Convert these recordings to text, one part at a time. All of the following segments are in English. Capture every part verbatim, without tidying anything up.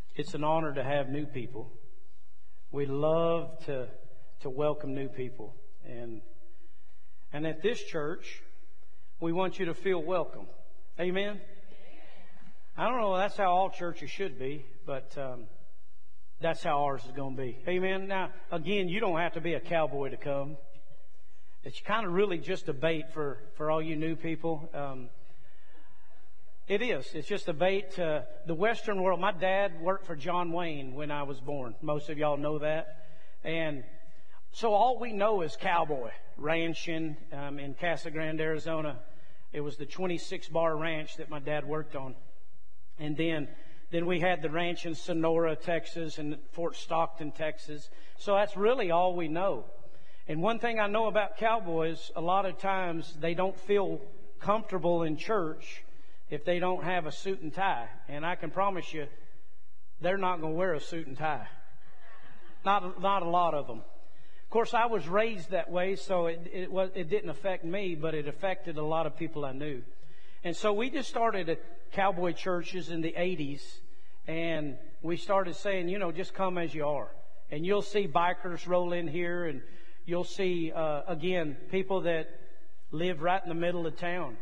It's an honor to have new people. We love to to welcome new people. And and at this church, we want you to feel welcome. Amen? I don't know, that's how all churches should be, but um, that's how ours is going to be. Amen? Now, again, you don't have to be a cowboy to come. It's kind of really just a bait for, for all you new people. Um, it is. It's just a bait. Uh, the Western world, my dad worked for John Wayne when I was born. Most of y'all know that. And so all we know is cowboy ranching um, in Casa Grande, Arizona. It was the twenty-six bar ranch that my dad worked on. And then then we had the ranch in Sonora, Texas, and Fort Stockton, Texas. So that's really all we know. And one thing I know about cowboys, a lot of times they don't feel comfortable in church if they don't have a suit and tie. And I can promise you, they're not going to wear a suit and tie. Not, not a lot of them. Of course, I was raised that way, so it, it, was, it didn't affect me, but it affected a lot of people I knew. And so we just started at cowboy churches in the eighties, and we started saying, you know, just come as you are. And you'll see bikers roll in here, and you'll see, uh, again, people that live right in the middle of town.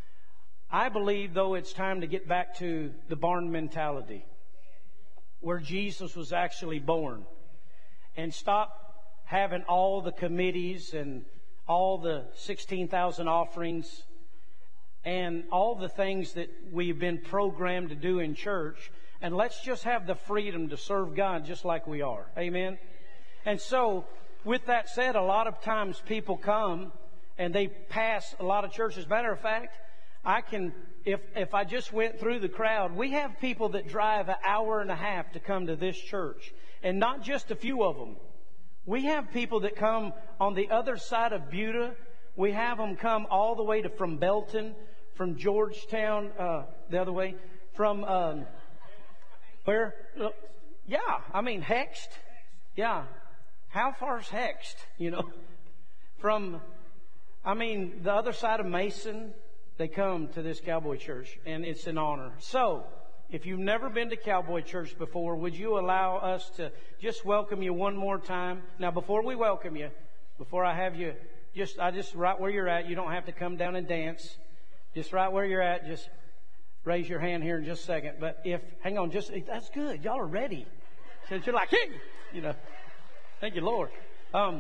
I believe, though, it's time to get back to the barn mentality, where Jesus was actually born, and stop having all the committees and all the sixteen thousand offerings and all the things that we've been programmed to do in church, and let's just have the freedom to serve God just like we are. Amen? And so, with that said, a lot of times people come and they pass a lot of churches. Matter of fact, I can, if if I just went through the crowd, we have people that drive an hour and a half to come to this church, and not just a few of them. We have people that come on the other side of Buda. We have them come all the way to from Belton, from Georgetown, uh, the other way, from um, where? Yeah, I mean Hext. Yeah, how far's Hext? You know, from I mean the other side of Mason. They come to this cowboy church, and it's an honor. So, if you've never been to cowboy church before, would you allow us to just welcome you one more time? Now, before we welcome you, before I have you, just I just right where you're at. You don't have to come down and dance. Just right where you're at. Just raise your hand here in just a second. But if hang on, just that's good. Y'all are ready. Since you're like, hey, you know, thank you, Lord. Um,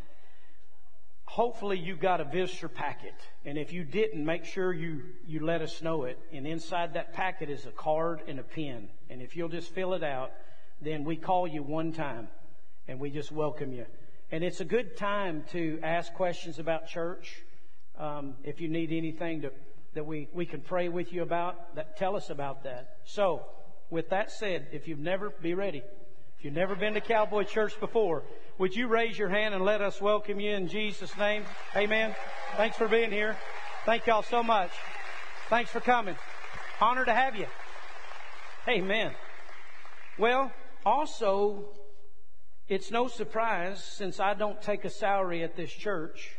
Hopefully you got a visitor packet. And if you didn't, make sure you, you let us know it. And inside that packet is a card and a pen. And if you'll just fill it out, then we call you one time and we just welcome you. And it's a good time to ask questions about church. Um, if you need anything to, that we, we can pray with you about, that, tell us about that. So, with that said, if you've never, be ready. If you've never been to cowboy church before, would you raise your hand and let us welcome you in Jesus' name? Amen. Thanks for being here. Thank y'all so much. Thanks for coming. Honor to have you. Amen. Well, also, it's no surprise, since I don't take a salary at this church,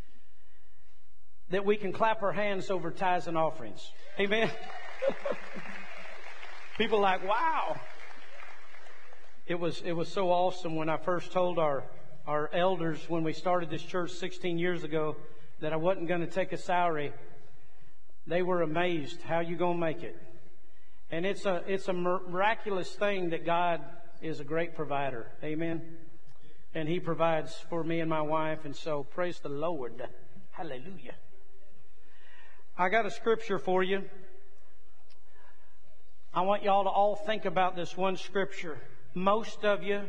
that we can clap our hands over tithes and offerings. Amen. People are like, wow. It was it was so awesome when I first told our, our elders when we started this church sixteen years ago that I wasn't going to take a salary. They were amazed. How you going to make it? And it's a it's a miraculous thing that God is a great provider. Amen. And He provides for me and my wife. And so praise the Lord. Hallelujah. I got a scripture for you. I want y'all to all think about this one scripture. Most of you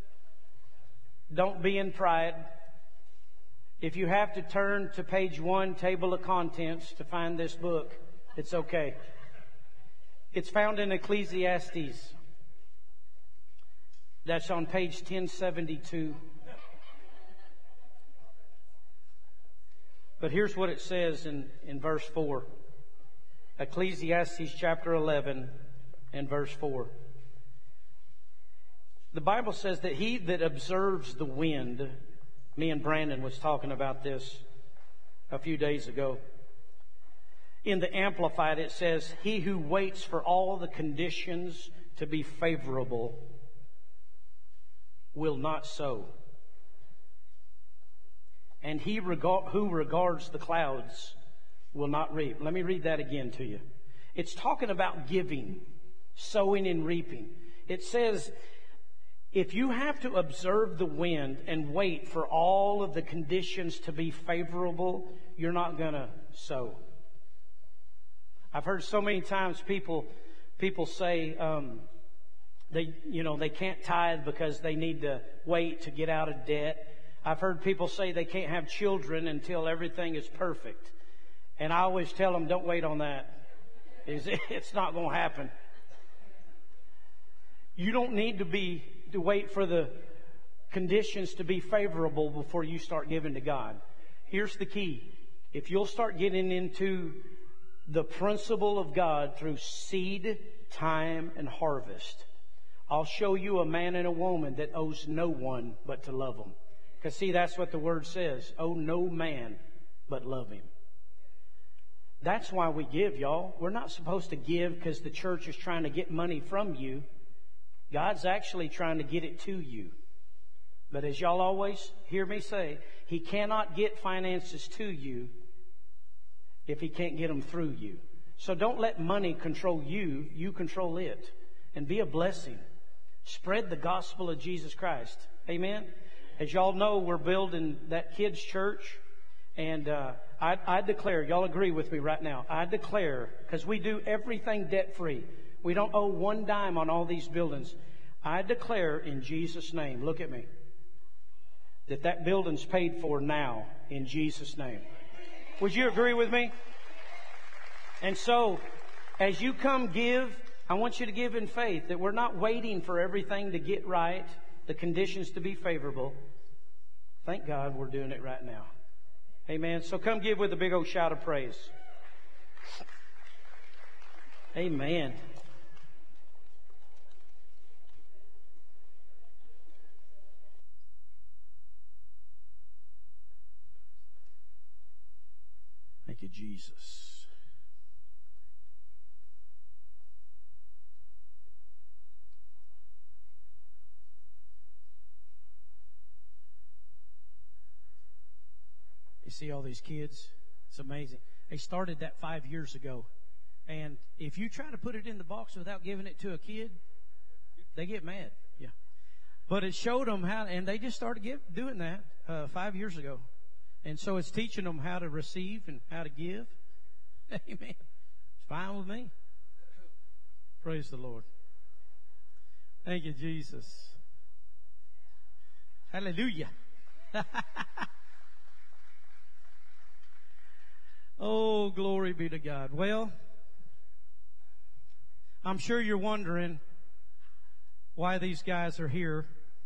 don't be in pride. If you have to turn to page one, table of contents, to find this book, it's okay. It's found in Ecclesiastes. That's on page ten seventy-two. But here's what it says in, in verse four. Ecclesiastes chapter eleven and verse four. The Bible says that he that observes the wind, me and Brandon was talking about this a few days ago. In the Amplified, it says, he who waits for all the conditions to be favorable will not sow. And he regard, who regards the clouds will not reap. Let me read that again to you. It's talking about giving, sowing and reaping. It says, if you have to observe the wind and wait for all of the conditions to be favorable, you're not going to sow. I've heard so many times people people say um, they you know they can't tithe because they need to wait to get out of debt. I've heard people say they can't have children until everything is perfect, and I always tell them, don't wait on that. It's not going to happen. You don't need to be to wait for the conditions to be favorable before you start giving to God. Here's the key. If you'll start getting into the principle of God through seed, time, and harvest, I'll show you a man and a woman that owes no one but to love them. Because see, that's what the Word says. Owe no man but love him. That's why we give, y'all. We're not supposed to give because the church is trying to get money from you. God's actually trying to get it to you. But as y'all always hear me say, He cannot get finances to you if He can't get them through you. So don't let money control you. You control it. And be a blessing. Spread the gospel of Jesus Christ. Amen? As y'all know, we're building that kids' church. And uh, I, I declare, y'all agree with me right now, I declare, because we do everything debt-free. We don't owe one dime on all these buildings. I declare in Jesus' name, look at me, that that building's paid for now in Jesus' name. Would you agree with me? And so, as you come give, I want you to give in faith that we're not waiting for everything to get right, the conditions to be favorable. Thank God we're doing it right now. Amen. So come give with a big old shout of praise. Amen. Thank you, Jesus. You see all these kids? It's amazing. They started that five years ago. And if you try to put it in the box without giving it to a kid, they get mad. Yeah. But it showed them how, and they just started give, doing that uh, five years ago. And so it's teaching them how to receive and how to give. Amen. It's fine with me. Praise the Lord. Thank you, Jesus. Hallelujah. Oh, glory be to God. Well, I'm sure you're wondering why these guys are here.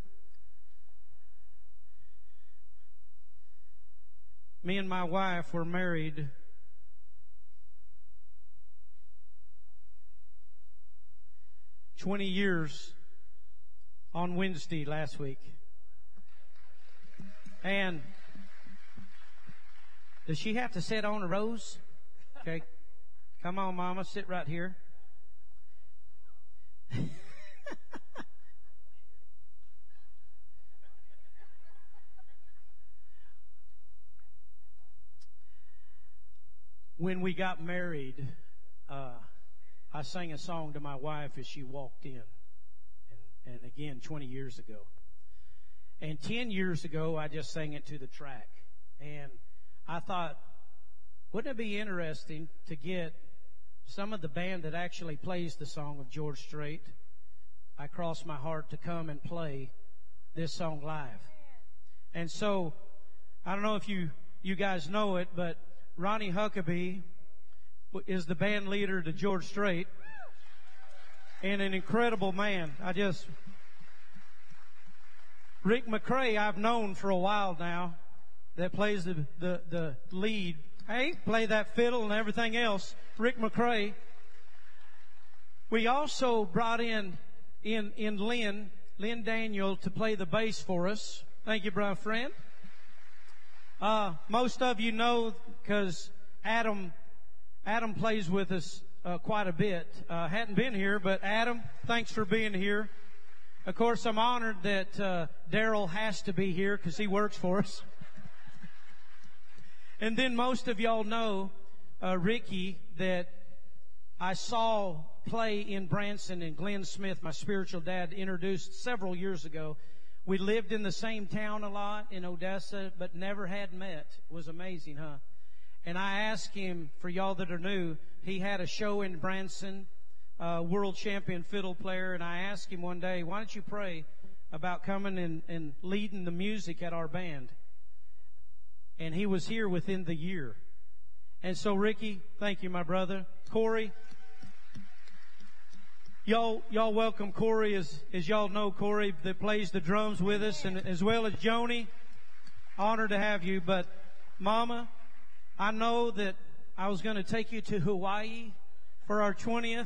Me and my wife were married twenty years on Wednesday last week. And does she have to sit on a rose? Okay. Come on, Mama. Sit right here. When we got married, uh, I sang a song to my wife as she walked in. And, and again, twenty years ago. And ten years ago, I just sang it to the track. And I thought, wouldn't it be interesting to get some of the band that actually plays the song of George Strait, I Cross My Heart, to come and play this song live. And so, I don't know if you, you guys know it, but Ronnie Huckabee is the band leader to George Strait, and an incredible man. I just, Rick McCrae I've known for a while now, that plays the, the, the lead. Hey, play that fiddle and everything else. Rick McCrae. We also brought in, in, in Lynn, Lynn Daniel, to play the bass for us. Thank you, brother friend. Uh, most of you know because Adam, Adam plays with us uh, quite a bit. Uh, hadn't been here, but Adam, thanks for being here. Of course, I'm honored that uh, Daryl has to be here because he works for us. And then most of y'all know uh, Ricky that I saw play in Branson, and Glenn Smith, my spiritual dad, introduced several years ago. We lived in the same town a lot in Odessa, but never had met. It was amazing, huh? And I asked him, for y'all that are new, he had a show in Branson, uh, world champion fiddle player, and I asked him one day, why don't you pray about coming and, and leading the music at our band? And he was here within the year. And so, Ricky, thank you, my brother. Corey, y'all, y'all welcome Corey, as, as y'all know Corey that plays the drums with us, and as well as Joni. Honored to have you. But, Mama, I know that I was going to take you to Hawaii for our twentieth.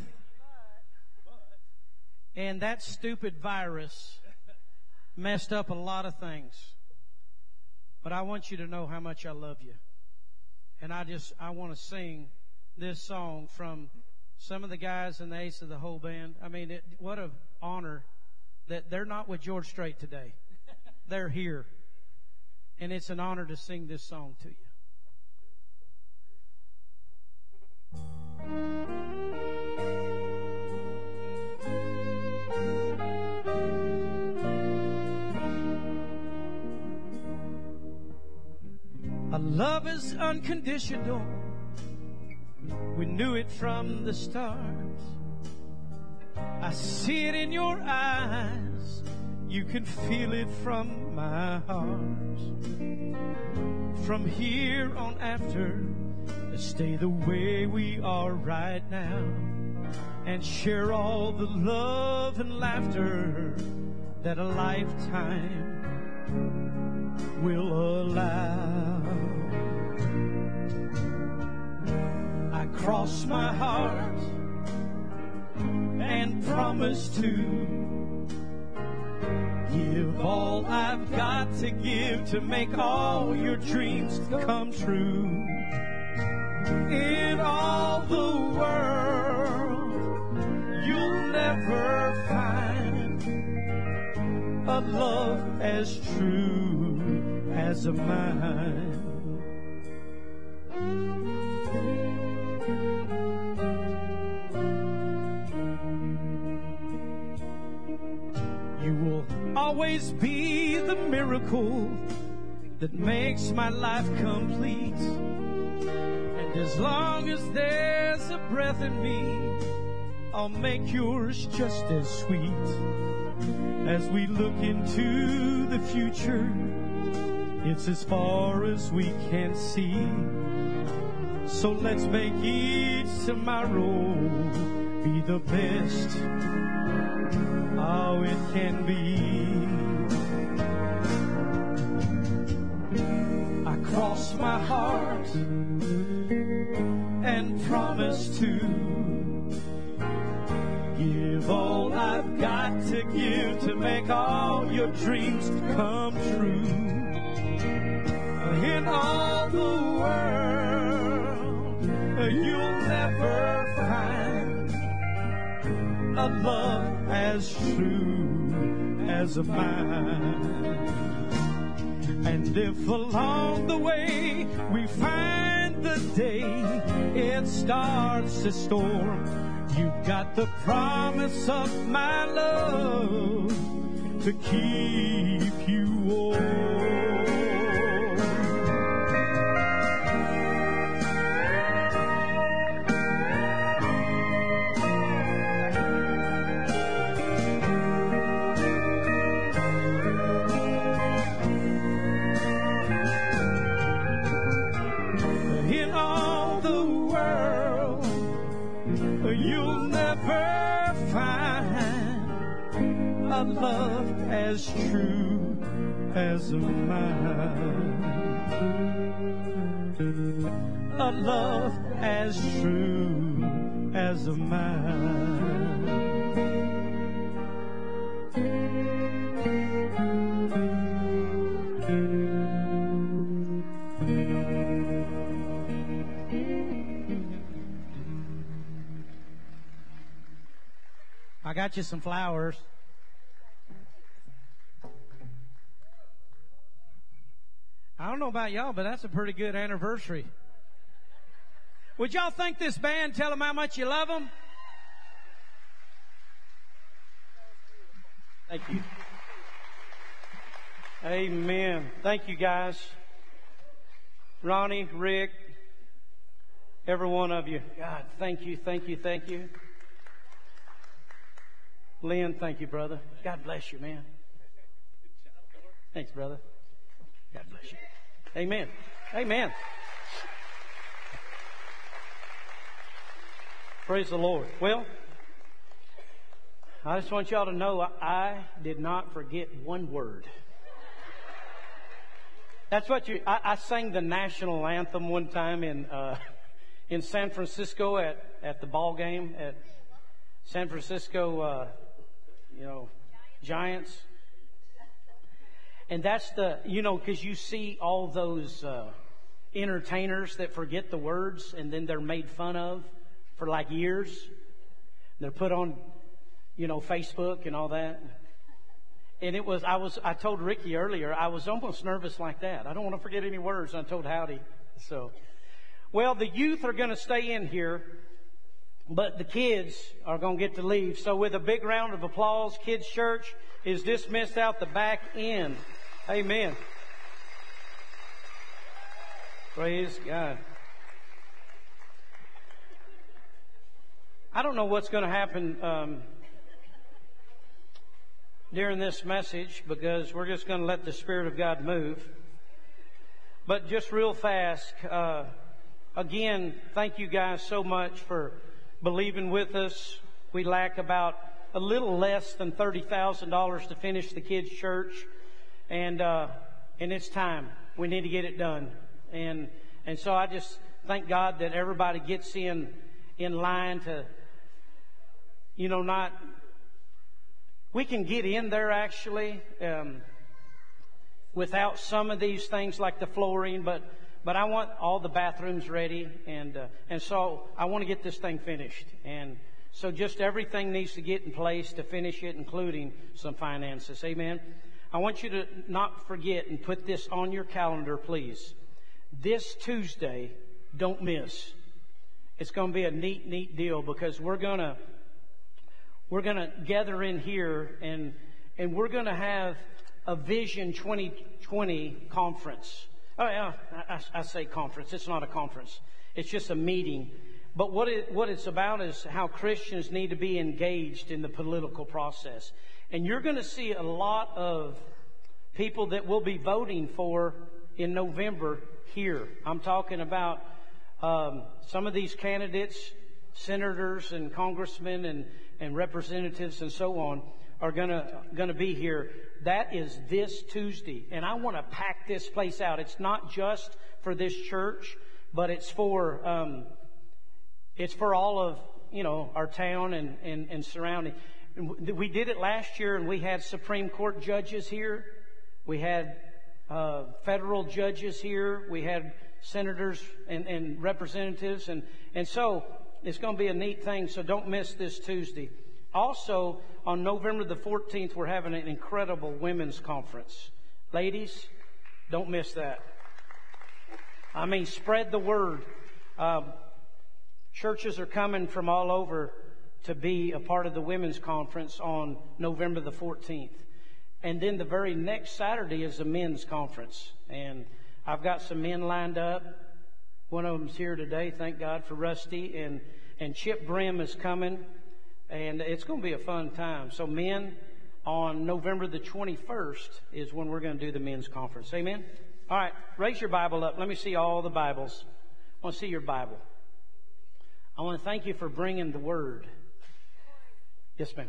And that stupid virus messed up a lot of things. But I want you to know how much I love you. And I just, I want to sing this song from some of the guys in the Ace of the Whole band. I mean, it, what an honor that they're not with George Strait today. They're here. And it's an honor to sing this song to you. Our love is unconditional. We knew it from the start. I see it in your eyes. You can feel it from my heart. From here on after, let's stay the way we are right now and share all the love and laughter that a lifetime will allow. I cross my heart and promise to give all I've got to give to make all your dreams come true. In all the world, you'll never find a love as true as mine. You will always be the miracle that makes my life complete. And as long as there's a breath in me, I'll make yours just as sweet. As we look into the future, it's as far as we can see. So let's make each tomorrow be the best how it can be. I cross my heart and promise to give all I've got to give to make all your dreams come true. In all the world, you'll never find a love as true as mine. And if along the way we find the day it starts to storm, you've got the promise of my love to keep you warm. In all the world, you'll never find a love as true as mine. A love as true as mine. got you some flowers. I don't know about y'all, but that's a pretty good anniversary. Would y'all thank this band? Tell them how much you love them. Thank you. Amen. Thank you, guys. Ronnie, Rick, every one of you. God, thank you, thank you, thank you. Lynn, thank you, brother. God bless you, man. Thanks, brother. God bless you. Amen. Amen. Praise the Lord. Well, I just want y'all to know I did not forget one word. That's what you. I, I sang the national anthem one time in uh, in San Francisco at, at the ball game at San Francisco, uh, you know, Giants. And that's the, you know, because you see all those uh, entertainers that forget the words and then they're made fun of for like years. They're put on, you know, Facebook and all that. And it was, I was, I told Ricky earlier, I was almost nervous like that. I don't want to forget any words. And I told Howdy. So, well, the youth are going to stay in here, but the kids are going to get to leave. So with a big round of applause, Kids Church is dismissed out the back end. Amen. Praise God. I don't know what's going to happen um, during this message because we're just going to let the Spirit of God move. But just real fast, uh, again, thank you guys so much for believing with us. We lack about a little less than thirty thousand dollars to finish the kids' church. And, uh, and it's time. We need to get it done. And, and so I just thank God that everybody gets in, in line to, you know, not, we can get in there actually, um, without some of these things like the flooring, but, but I want all the bathrooms ready. And, uh, and so I want to get this thing finished. And so just everything needs to get in place to finish it, including some finances. Amen. I want you to not forget and put this on your calendar, please. This Tuesday, don't miss. It's going to be a neat, neat deal because we're going to we're going to gather in here and and we're going to have a Vision twenty twenty conference. Oh yeah, I, I say conference. It's not a conference. It's just a meeting. But what it, what it's about is how Christians need to be engaged in the political process. And you're going to see a lot of people that we'll be voting for in November here. I'm talking about um, some of these candidates, senators and congressmen and, and representatives and so on are going to going to be here. That is this Tuesday. And I want to pack this place out. It's not just for this church, but it's for um, it's for all of, you know, our town and, and, and surrounding. We did it last year, and we had Supreme Court judges here. We had uh, federal judges here. We had senators and, and representatives. And, and so it's going to be a neat thing, so don't miss this Tuesday. Also, on November the fourteenth, we're having an incredible women's conference. Ladies, don't miss that. I mean, spread the word. Um, churches are coming from all over to be a part of the women's conference on November the fourteenth. And then the very next Saturday is the men's conference. And I've got some men lined up. One of them's here today. Thank God for Rusty. And, and Chip Brim is coming. And it's going to be a fun time. So men, on November the twenty-first is when we're going to do the men's conference. Amen? All right, raise your Bible up. Let me see all the Bibles. I want to see your Bible. I want to thank you for bringing the Word. Yes, ma'am.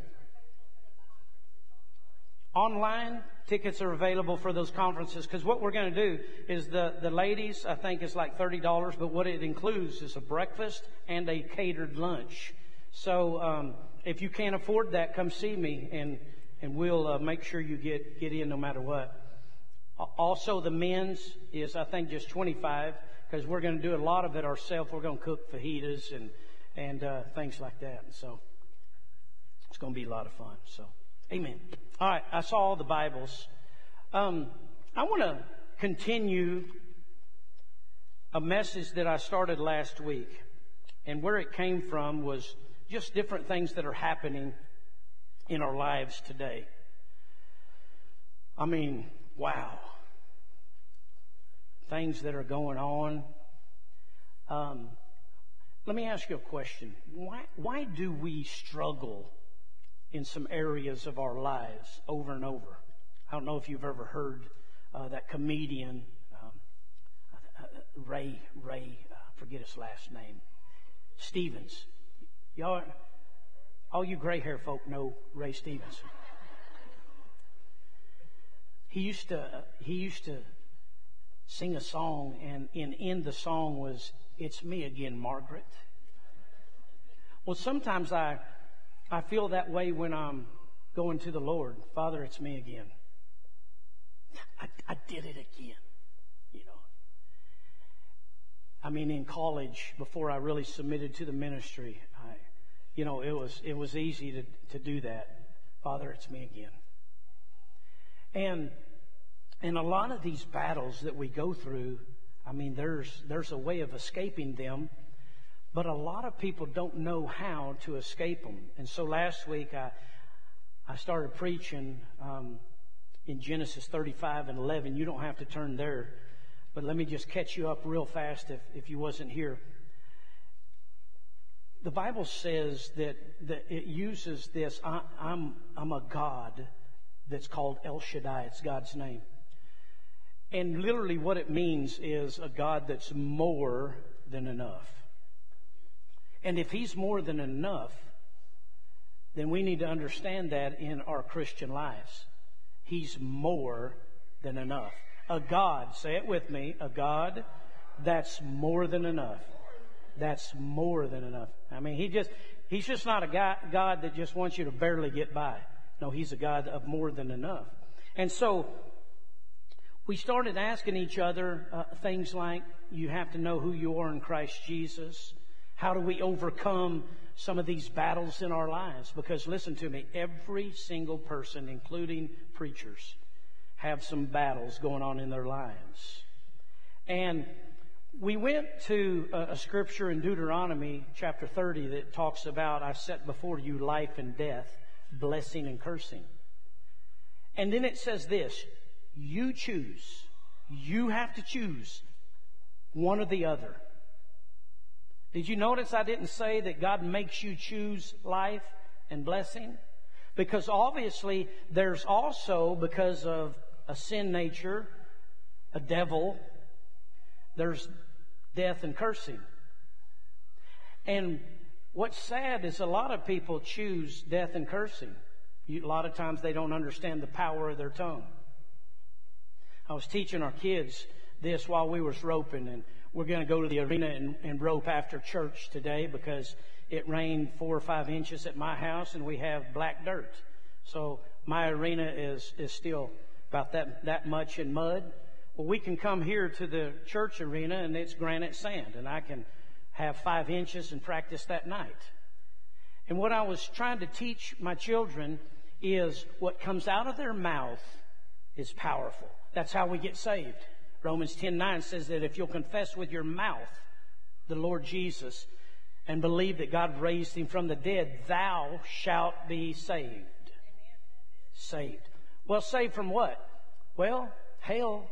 Online tickets are available for those conferences because what we're going to do is the, the ladies, I think, is like thirty dollars, but what it includes is a breakfast and a catered lunch. So um, if you can't afford that, come see me and, and we'll uh, make sure you get, get in no matter what. Also, the men's is, I think, just twenty-five dollars because we're going to do a lot of it ourselves. We're going to cook fajitas and, and uh, things like that. So. It's going to be a lot of fun. So, amen. All right, I saw all the Bibles. Um, I want to continue a message that I started last week. And where it came from was just different things that are happening in our lives today. I mean, wow. Things that are going on. Um, let me ask you a question. Why, why do we struggle in some areas of our lives over and over? I don't know if you've ever heard uh, that comedian, um, uh, Ray, Ray, uh, forget his last name, Stevens. Y'all, all you gray hair folk know Ray Stevens. He used to, uh, he used to sing a song, and in, in the song was, "It's me again, Margaret." Well, sometimes I, I feel that way when I'm going to the Lord. Father, it's me again. I, I did it again, you know. I mean, in college, before I really submitted to the ministry, I, you know, it was it was easy to, to do that. Father, it's me again. And and a lot of these battles that we go through, I mean, there's there's a way of escaping them, but a lot of people don't know how to escape them. And so last week I I started preaching um, in Genesis thirty-five and eleven. You don't have to turn there, but let me just catch you up real fast if, if you wasn't here. The Bible says that, that it uses this, I, I'm, I'm a God that's called El Shaddai. It's God's name. And literally what it means is a God that's more than enough. And if He's more than enough, then we need to understand that in our Christian lives. He's more than enough. A God, say it with me, a God that's more than enough. That's more than enough. I mean, he just He's just not a guy, God that just wants you to barely get by. No, He's a God of more than enough. And so we started asking each other uh, things like, you have to know who you are in Christ Jesus. How do we overcome some of these battles in our lives? Because listen to me, every single person, including preachers, have some battles going on in their lives. And we went to a, a scripture in Deuteronomy chapter thirty that talks about, "I set before you life and death, blessing and cursing." And then it says this, you choose. You have to choose one or the other. Did you notice I didn't say that God makes you choose life and blessing? Because obviously there's also, because of a sin nature, a devil, there's death and cursing. And what's sad is a lot of people choose death and cursing. You, a lot of times they don't understand the power of their tongue. I was teaching our kids this while we was roping, and we're going to go to the arena and, and rope after church today because it rained four or five inches at my house and we have black dirt. So my arena is, is still about that, that much in mud. Well, we can come here to the church arena and it's granite sand, and I can have five inches and practice that night. And what I was trying to teach my children is what comes out of their mouth is powerful. That's how we get saved. Romans ten nine says that if you'll confess with your mouth the Lord Jesus and believe that God raised Him from the dead, thou shalt be saved. Saved. Well, saved from what? Well, hell.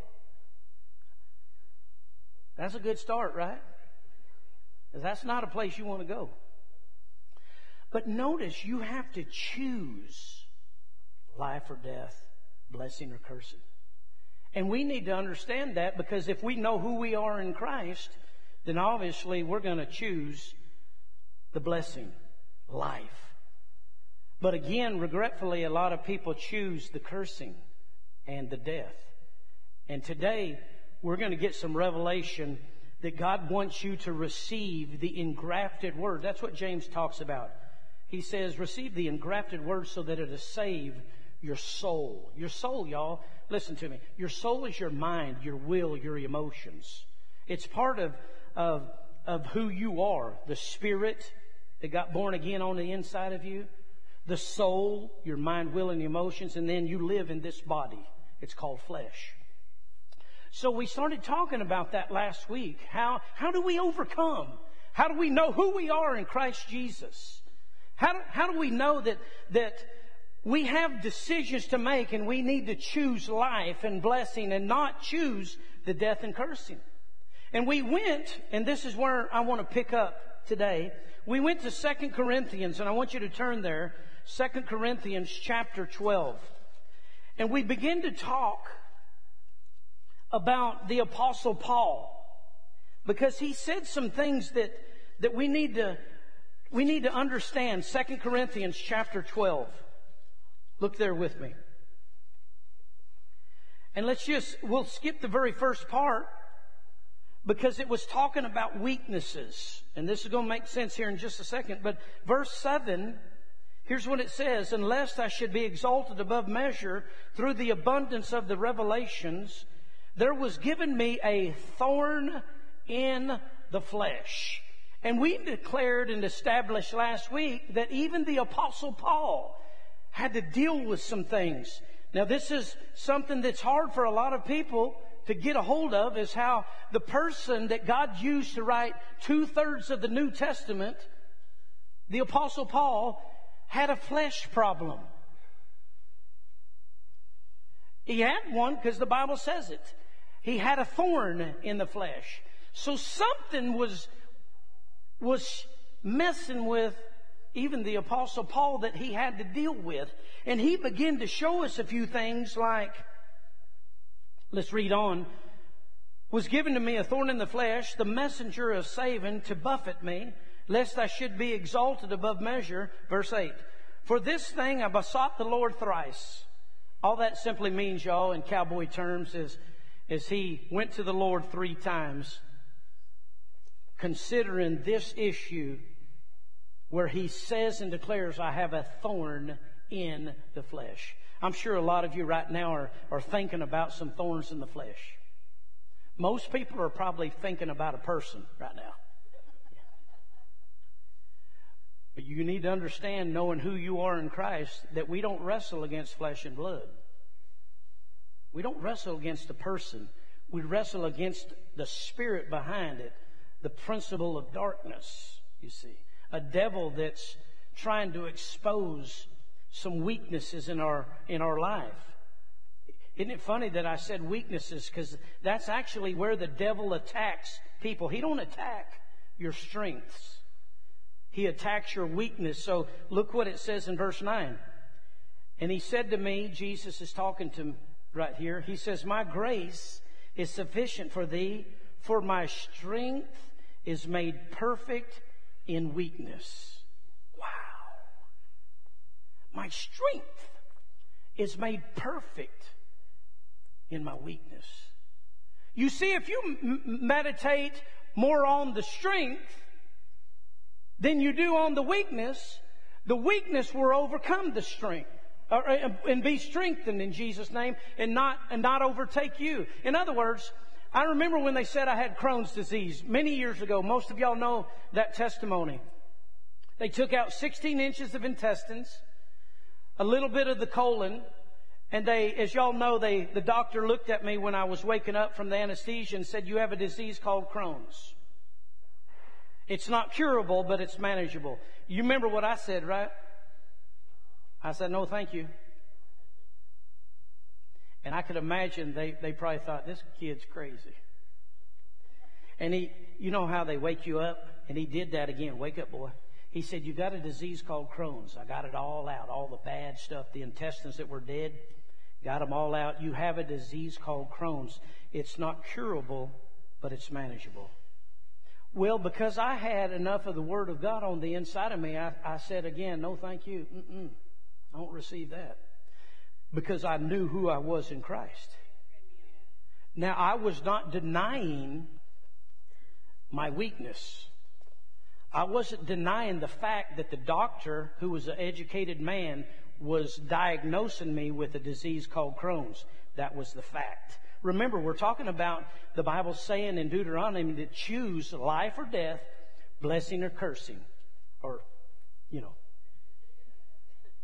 That's a good start, right? That's not a place you want to go. But notice you have to choose life or death, blessing or cursing. And we need to understand that, because if we know who we are in Christ, then obviously we're going to choose the blessing, life. But again, regretfully, a lot of people choose the cursing and the death. And today, we're going to get some revelation that God wants you to receive the engrafted word. That's what James talks about. He says, receive the engrafted word so that it will save your soul. Your soul, y'all, listen to me. Your soul is your mind, your will, your emotions. It's part of, of, of who you are. The spirit that got born again on the inside of you. the soul, your mind, will, and emotions, and then you live in this body. It's called flesh. So we started talking about that last week. How, how do we overcome? How do we know who we are in Christ Jesus? How do, how do we know that, that we have decisions to make and we need to choose life and blessing and not choose the death and cursing? And we went, and this is where I want to pick up today. We went to Second Corinthians, and I want you to turn there. Second Corinthians chapter twelve. And we begin to talk about the Apostle Paul, because he said some things that, that we need to, we need to understand. Second Corinthians chapter twelve. Look there with me. And let's just, we'll skip the very first part, because it was talking about weaknesses. And this is going to make sense here in just a second. But verse seven, here's what it says. Unless I should be exalted above measure through the abundance of the revelations, there was given me a thorn in the flesh. And we declared and established last week that even the Apostle Paul had to deal with some things. Now, this is something that's hard for a lot of people to get a hold of, is how the person that God used to write two-thirds of the New Testament, the Apostle Paul, had a flesh problem. He had one because the Bible says it. He had a thorn in the flesh. So something was, was messing with even the Apostle Paul that he had to deal with. And he began to show us a few things like, let's read on. Was given to me a thorn in the flesh, the messenger of Satan, to buffet me, lest I should be exalted above measure. Verse eight. For this thing I besought the Lord thrice. All that simply means, y'all, in cowboy terms, is, is he went to the Lord three times, considering this issue where he says and declares, I have a thorn in the flesh. I'm sure a lot of you right now are, are thinking about some thorns in the flesh. Most people are probably thinking about a person right now. But you need to understand, knowing who you are in Christ, that we don't wrestle against flesh and blood. We don't wrestle against a person. We wrestle against the spirit behind it, the principle of darkness, you see. A devil that's trying to expose some weaknesses in our in our life. Isn't it funny that I said weaknesses? Because that's actually where the devil attacks people. He don't attack your strengths. He attacks your weakness. So look what it says in verse nine. And he said to me, Jesus is talking to me right here. He says, my grace is sufficient for thee, for my strength is made perfect in weakness. Wow. My strength is made perfect in my weakness. You see, if you m- meditate more on the strength than you do on the weakness, the weakness will overcome the strength. Or, and be strengthened in Jesus' name, and not and not overtake you. In other words, I remember when they said I had Crohn's disease many years ago. Most of y'all know that testimony. They took out sixteen inches of intestines, a little bit of the colon, and they, as y'all know, they the doctor looked at me when I was waking up from the anesthesia and said, you have a disease called Crohn's. It's not curable, but it's manageable. You remember what I said, right? I said, no, thank you. And I could imagine they, they probably thought, this kid's crazy. And he, you know how they wake you up? And he did that again. Wake up, boy. He said, you got a disease called Crohn's. I got it all out. All the bad stuff, the intestines that were dead, got them all out. You have a disease called Crohn's. It's not curable, but it's manageable. Well, because I had enough of the Word of God on the inside of me, I, I said again, no, thank you. Mm-mm. I don't receive that. Because I knew who I was in Christ. Now, I was not denying my weakness. I wasn't denying the fact that the doctor, who was an educated man, was diagnosing me with a disease called Crohn's. That was the fact. Remember, we're talking about the Bible saying in Deuteronomy to choose life or death, blessing or cursing. Or, you know.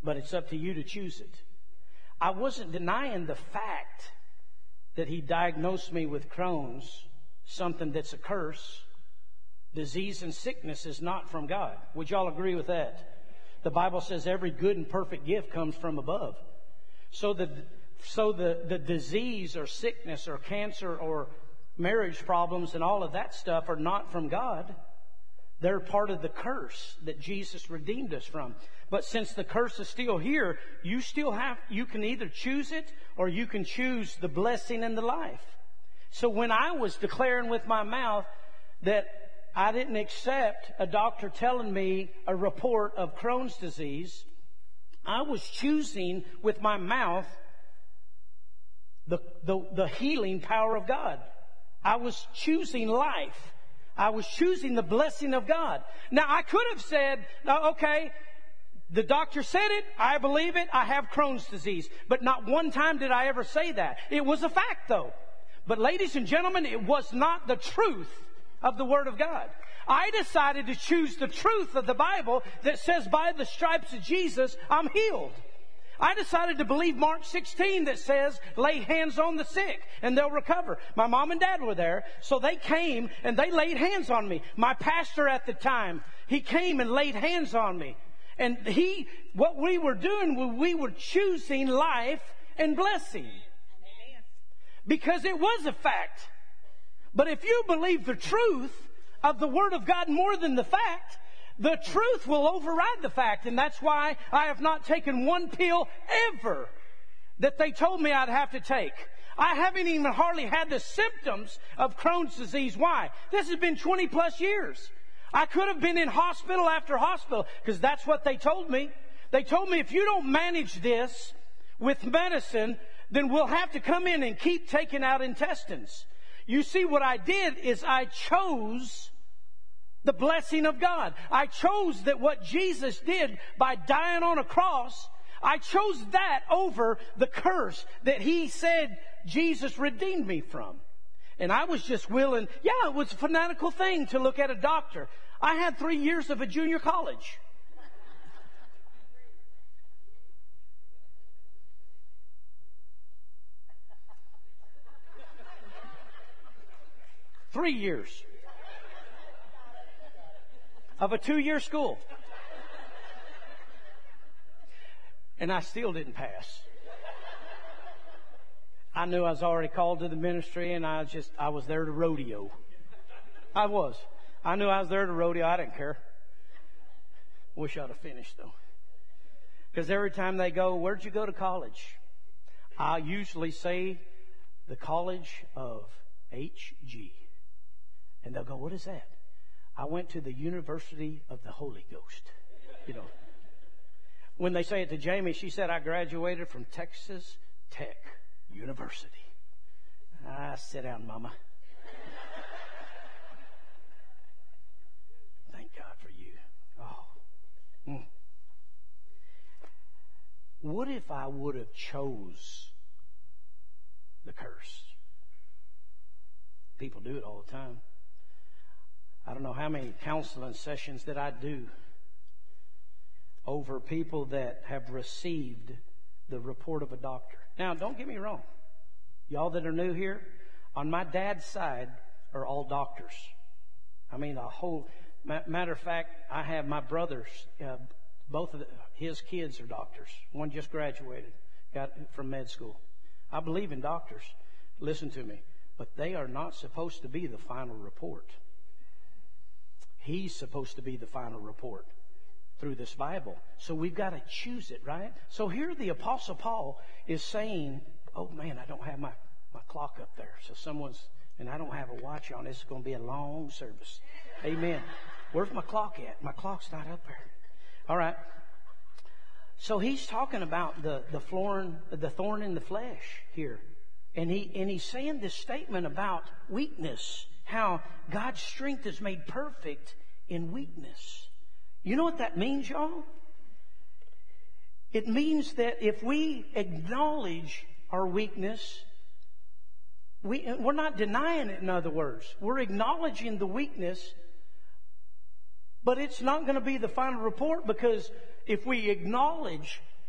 but it's up to you to choose it. I wasn't denying the fact that he diagnosed me with Crohn's, something that's a curse. Disease and sickness is not from God. Would y'all agree with that? The Bible says every good and perfect gift comes from above. So the so the, the disease or sickness or cancer or marriage problems and all of that stuff are not from God. They're part of the curse that Jesus redeemed us from. But since the curse is still here, you still have, you can either choose it or you can choose the blessing and the life. So when I was declaring with my mouth that I didn't accept a doctor telling me a report of Crohn's disease, I was choosing with my mouth the, the, the healing power of God. I was choosing life. I was choosing the blessing of God. Now, I could have said, okay, the doctor said it, I believe it, I have Crohn's disease. But not one time did I ever say that. It was a fact, though. But ladies and gentlemen, it was not the truth of the Word of God. I decided to choose the truth of the Bible that says, by the stripes of Jesus, I'm healed. I decided to believe Mark sixteen that says, lay hands on the sick and they'll recover. My mom and dad were there, so they came and they laid hands on me. My pastor at the time, he came and laid hands on me. And he, what we were doing, we were choosing life and blessing. Because it was a fact. But if you believe the truth of the Word of God more than the fact, the truth will override the fact. And that's why I have not taken one pill ever that they told me I'd have to take. I haven't even hardly had the symptoms of Crohn's disease. Why? This has been twenty plus years. I could have been in hospital after hospital because that's what they told me. They told me if you don't manage this with medicine, then we'll have to come in and keep taking out intestines. You see, what I did is I chose the blessing of God. I chose that what Jesus did by dying on a cross, I chose that over the curse that He said Jesus redeemed me from. And I was just willing, yeah, it was a fanatical thing to look at a doctor. I had three years of a junior college. Three years of a two-year school. And I still didn't pass. I knew I was already called to the ministry, and I just, I was there to rodeo. I was. I knew I was there to rodeo. I didn't care. Wish I'd have finished, though. Because every time they go, where'd you go to college? I usually say the College of H G. And they'll go, what is that? I went to the University of the Holy Ghost. You know. When they say it to Jamie, she said, I graduated from Texas Tech University. Ah, sit down, Mama. Thank God for you. Oh. Mm. What if I would have chose the curse? People do it all the time. I don't know how many counseling sessions that I do over people that have received the report of a doctor. Now, don't get me wrong. Y'all that are new here, on my dad's side are all doctors. I mean, a whole, matter of fact, I have my brothers, uh, both of the, his kids are doctors. One just graduated, got from med school. I believe in doctors. Listen to me. But they are not supposed to be the final report. He's supposed to be the final report through this Bible. So we've got to choose it, right? So here the Apostle Paul is saying, oh man, I don't have my, my clock up there. So someone's, and I don't have a watch on. It's going to be a long service. Amen. Where's my clock at? My clock's not up there. All right. So he's talking about the, the, thorn, the thorn in the flesh here. And he and he's saying this statement about weakness, how God's strength is made perfect in weakness. You know what that means, y'all? It means that if we acknowledge our weakness, we, we're not denying it, in other words. We're acknowledging the weakness, but it's not going to be the final report, because if we acknowledge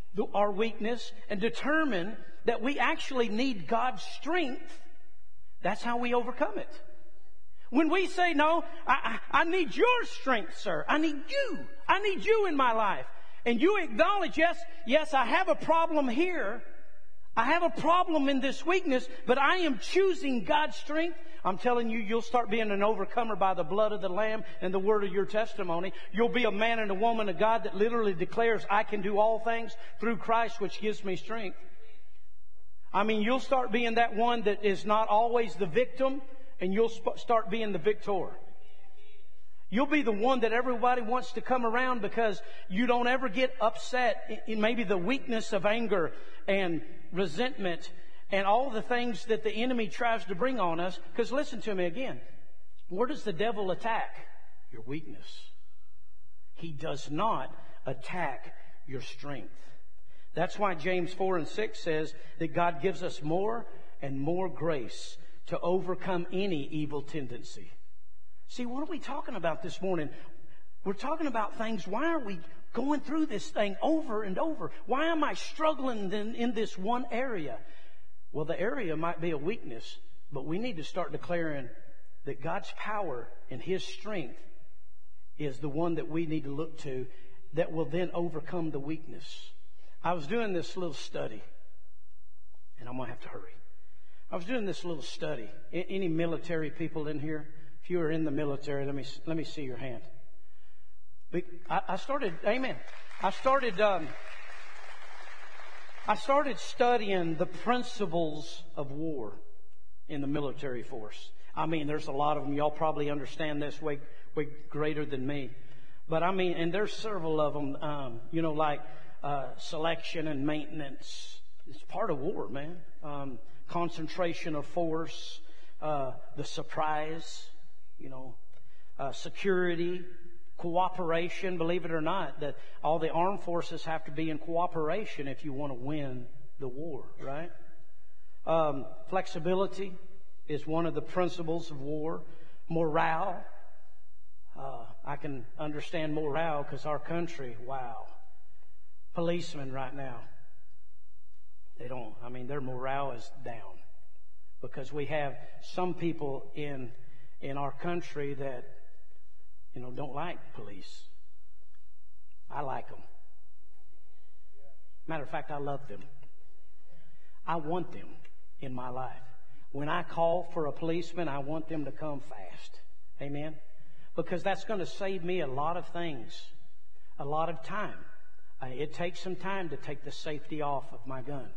the, our weakness and determine that we actually need God's strength, that's how we overcome it. When we say, no, I, I, I need your strength, sir. I need you. I need you in my life. And you acknowledge, yes, yes, I have a problem here. I have a problem in this weakness, but I am choosing God's strength. I'm telling you, you'll start being an overcomer by the blood of the Lamb and the word of your testimony. You'll be a man and a woman of God that literally declares, I can do all things through Christ, which gives me strength. I mean, you'll start being that one that is not always the victim, and you'll sp- start being the victor. You'll be the one that everybody wants to come around because you don't ever get upset in maybe the weakness of anger and resentment and all the things that the enemy tries to bring on us. Because listen to me again. Where does the devil attack? Your weakness. He does not attack your strength. That's why James four and six says that God gives us more and more grace to overcome any evil tendency. See, what are we talking about this morning? We're talking about things. Why are we going through this thing over and over? Why am I struggling in, in this one area? Well, the area might be a weakness, but we need to start declaring that God's power and His strength is the one that we need to look to that will then overcome the weakness. I was doing this little study, and I'm going to have to hurry. I was doing this little study. Any military people in here? If you are in the military, let me let me see your hand. I, I started, amen. I started, um, I started studying the principles of war in the military force. I mean, there's a lot of them. Y'all probably understand this way, way greater than me. But I mean, and there's several of them. Um, you know, like uh, selection and maintenance. It's part of war, man. Um, concentration of force, uh, the surprise. You know, uh, security, cooperation. Believe it or not, that all the armed forces have to be in cooperation if you want to win the war, right? Um, flexibility is one of the principles of war. Morale. Uh, I can understand morale because our country, wow. Policemen right now, they don't, I mean, their morale is down because we have some people in in our country that, you know, don't like police. I like them. Matter of fact, I love them. I want them in my life. When I call for a policeman, I want them to come fast. Amen? Because that's going to save me a lot of things, a lot of time. Uh, it takes some time to take the safety off of my gun.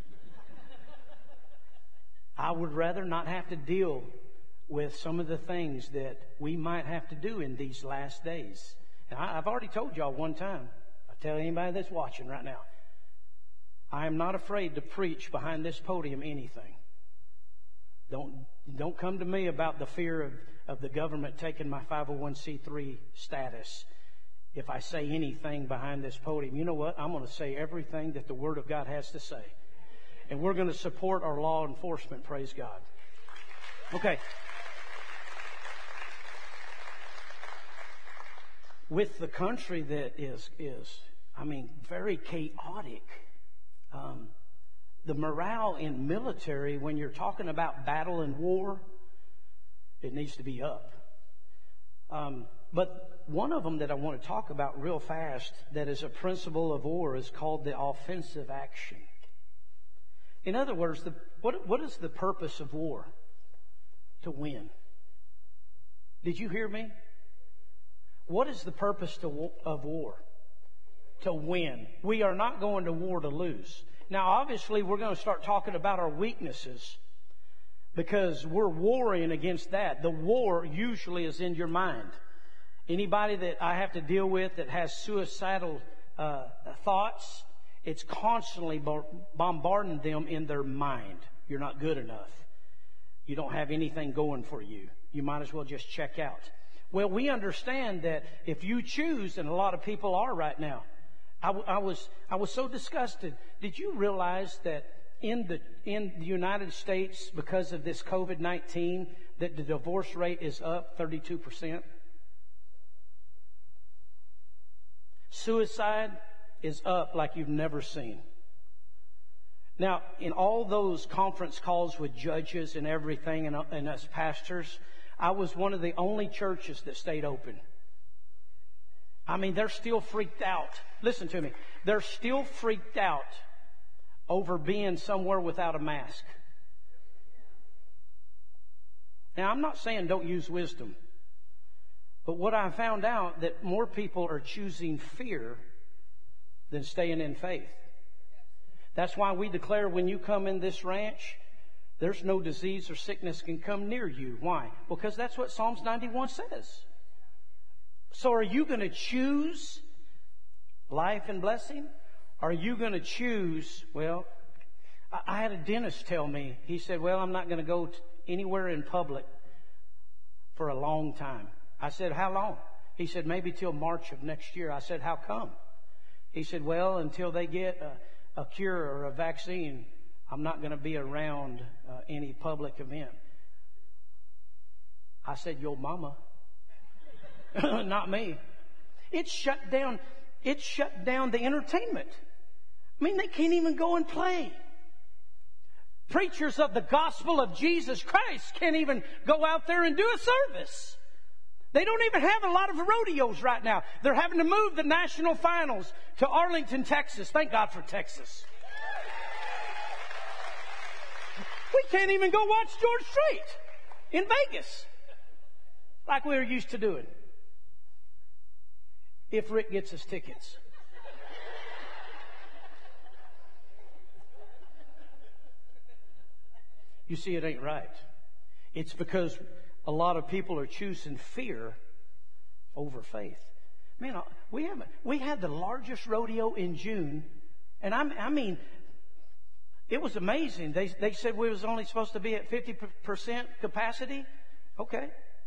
I would rather not have to deal with some of the things that we might have to do in these last days. And I, I've already told y'all one time, I tell anybody that's watching right now, I am not afraid to preach behind this podium anything. Don't, don't come to me about the fear of, of the government taking my five oh one c three status. If I say anything behind this podium, you know what? I'm going to say everything that the Word of God has to say. And we're going to support our law enforcement, praise God. Okay. With the country that is, is I mean, very chaotic, um, the morale in military, when you're talking about battle and war, it needs to be up. Um, but one of them that I want to talk about real fast that is a principle of war is called the offensive action. In other words, the, what, what is the purpose of war? To win. Did you hear me? What is the purpose to, of war? To win. We are not going to war to lose. Now, obviously, we're going to start talking about our weaknesses because we're warring against that. The war usually is in your mind. Anybody that I have to deal with that has suicidal uh, thoughts, it's constantly bombarding them in their mind. You're not good enough. You don't have anything going for you. You might as well just check out. Well, we understand that if you choose, and a lot of people are right now, I, I was I was so disgusted. Did you realize that in the in the United States, because of this COVID nineteen, that the divorce rate is up thirty-two percent? Suicide is up like you've never seen. Now, in all those conference calls with judges and everything and, and us pastors, I was one of the only churches that stayed open. I mean, they're still freaked out. Listen to me. They're still freaked out over being somewhere without a mask. Now, I'm not saying don't use wisdom. But what I found out that more people are choosing fear than staying in faith. That's why we declare when you come in this ranch, there's no disease or sickness can come near you. Why? Because that's what Psalms ninety-one says. So are you going to choose life and blessing? Are you going to choose, well, I had a dentist tell me, he said, well, I'm not going to go anywhere in public for a long time. I said, how long? He said, maybe till March of next year. I said, how come? He said, well, until they get a, a cure or a vaccine, I'm not going to be around uh, any public event. I said, your mama. Not me. It shut down, it shut down the entertainment. I mean, they can't even go and play. Preachers of the gospel of Jesus Christ can't even go out there and do a service. They don't even have a lot of rodeos right now. They're having to move the national finals to Arlington, Texas. Thank God for Texas. We can't even go watch George Strait in Vegas like we were used to doing. If Rick gets us tickets. You see, it ain't right. It's because a lot of people are choosing fear over faith. Man, we have we had the largest rodeo in June, and I, I mean, it was amazing. They they said we was only supposed to be at fifty percent capacity. Okay.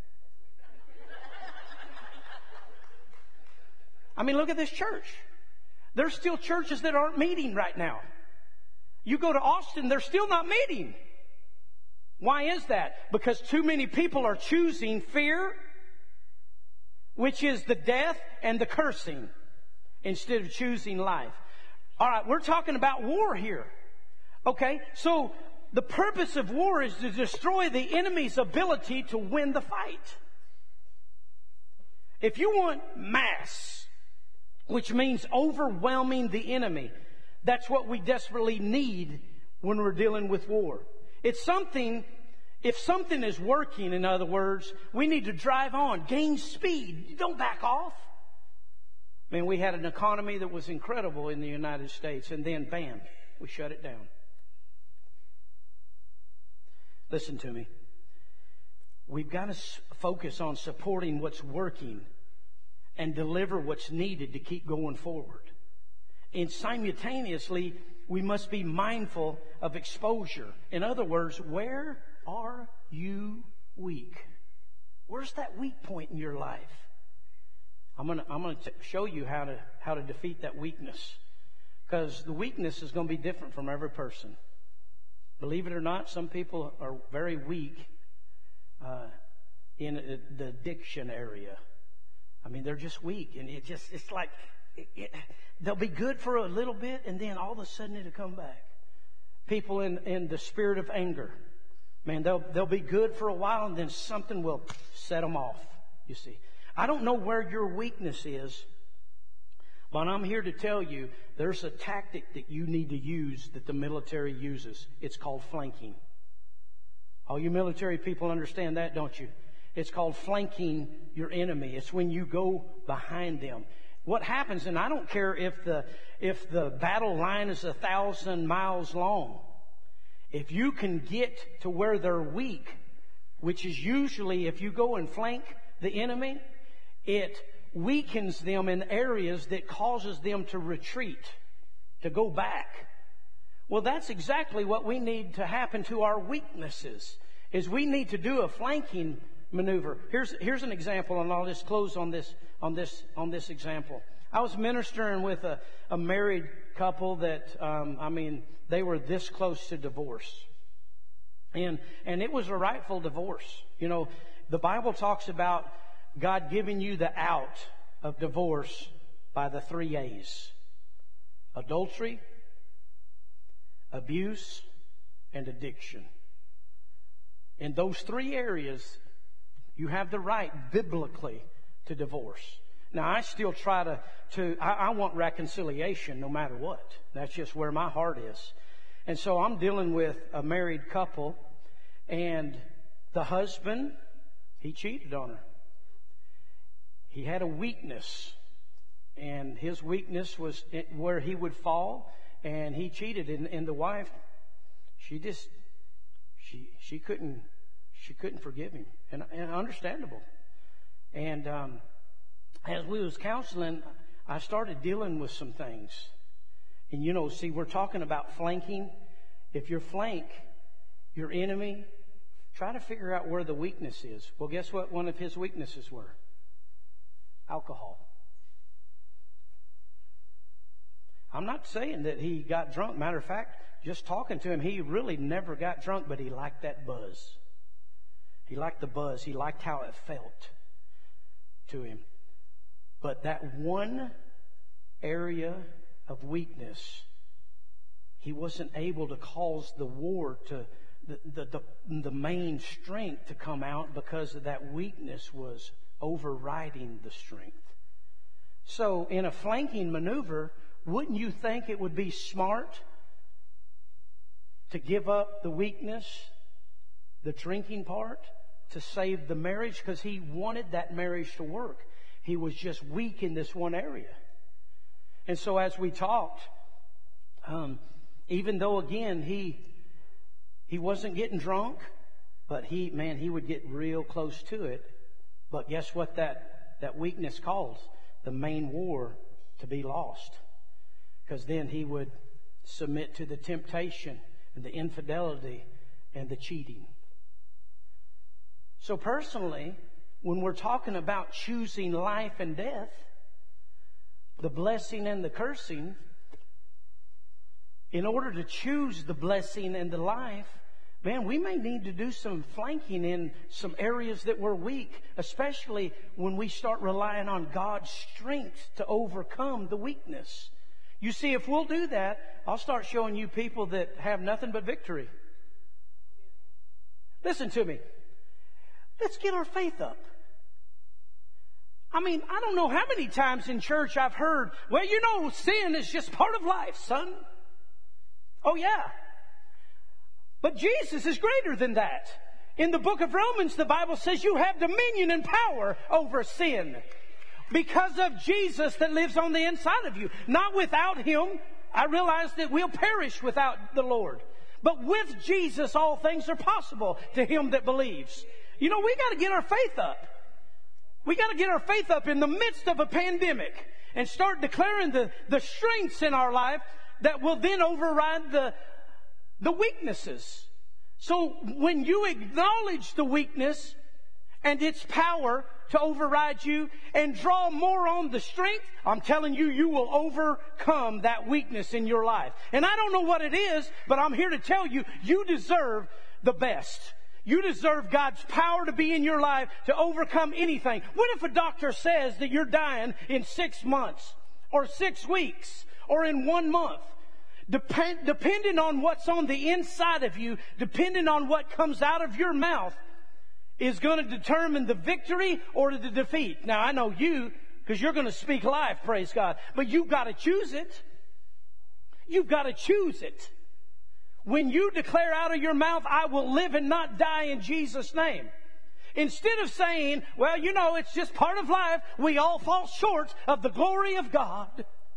I mean, look at this church. There's still churches that aren't meeting right now. You go to Austin, they're still not meeting. Why is that? Because too many people are choosing fear, which is the death and the cursing, instead of choosing life. All right, we're talking about war here. Okay, so the purpose of war is to destroy the enemy's ability to win the fight. If you want mass, which means overwhelming the enemy, that's what we desperately need when we're dealing with war. It's something, if something is working, in other words, we need to drive on, gain speed. Don't back off. I mean, we had an economy that was incredible in the United States, and then, bam, we shut it down. Listen to me. We've got to focus on supporting what's working and deliver what's needed to keep going forward. And simultaneously, we must be mindful of exposure. In other words, where are you weak? Where's that weak point in your life? I'm gonna I'm gonna show you how to how to defeat that weakness, because the weakness is going to be different from every person. Believe it or not, some people are very weak uh, in the addiction area. I mean, they're just weak, and it just it's like it, it, they'll be good for a little bit, and then all of a sudden it'll come back. People in, in the spirit of anger, man, they'll they'll be good for a while, and then something will set them off. You see, I don't know where your weakness is, but I'm here to tell you there's a tactic that you need to use that the military uses. It's called flanking. All you military people understand that, don't you? It's called flanking your enemy. It's when you go behind them. What happens, and I don't care if the if the battle line is a thousand miles long, if you can get to where they're weak, which is usually if you go and flank the enemy, it weakens them in areas that causes them to retreat, to go back. Well, that's exactly what we need to happen to our weaknesses, is we need to do a flanking maneuver. Here's here's an example, and I'll just close on this on this on this example. I was ministering with a, a married couple that um, I mean they were this close to divorce, and and it was a rightful divorce. You know, the Bible talks about God giving you the out of divorce by the three A's. adultery, abuse, and addiction. In those three areas, you have the right biblically to divorce. Now, I still try to, to I, I want reconciliation no matter what. That's just where my heart is. And so I'm dealing with a married couple, and the husband, he cheated on her. He had a weakness, and his weakness was where he would fall, and he cheated. And, and the wife, she just, she she couldn't, she couldn't forgive him, and, and understandable. And um, as we was counseling, I started dealing with some things. And you know, see, we're talking about flanking. If you flank your enemy, try to figure out where the weakness is. Well, guess what one of his weaknesses were? Alcohol. I'm not saying that he got drunk. Matter of fact, just talking to him, he really never got drunk, but he liked that buzz. He liked the buzz. He liked how it felt to him. But that one area of weakness, he wasn't able to cause the war to, the, the, the, the main strength to come out, because that weakness was overriding the strength. So in a flanking maneuver, wouldn't you think it would be smart to give up the weakness, the drinking part, to save the marriage? Because he wanted that marriage to work. He was just weak in this one area. And so as we talked, um, even though, again, he he wasn't getting drunk, but he, man, he would get real close to it. But guess what that, that weakness caused? The main war to be lost. Because then he would submit to the temptation and the infidelity and the cheating. So personally, when we're talking about choosing life and death, the blessing and the cursing, in order to choose the blessing and the life, man, we may need to do some flanking in some areas that we're weak, especially when we start relying on God's strength to overcome the weakness. You see, if we'll do that, I'll start showing you people that have nothing but victory. Listen to me. Let's get our faith up. I mean, I don't know how many times in church I've heard, well, you know, sin is just part of life, son. Oh, yeah. But Jesus is greater than that. In the book of Romans, the Bible says you have dominion and power over sin because of Jesus that lives on the inside of you. Not without Him. I realize that we'll perish without the Lord. But with Jesus, all things are possible to him that believes. You know, we got to get our faith up. We got to get our faith up in the midst of a pandemic and start declaring the, the strengths in our life that will then override the, the weaknesses. So when you acknowledge the weakness and its power to override you and draw more on the strength, I'm telling you, you will overcome that weakness in your life. And I don't know what it is, but I'm here to tell you, you deserve the best. You deserve God's power to be in your life to overcome anything. What if a doctor says that you're dying in six months or six weeks or in one month? Depend, depending on what's on the inside of you, depending on what comes out of your mouth, is going to determine the victory or the defeat. Now, I know you, because you're going to speak life, praise God. But you've got to choose it. You've got to choose it. When you declare out of your mouth, I will live and not die in Jesus' name. Instead of saying, well, you know, it's just part of life. We all fall short of the glory of God.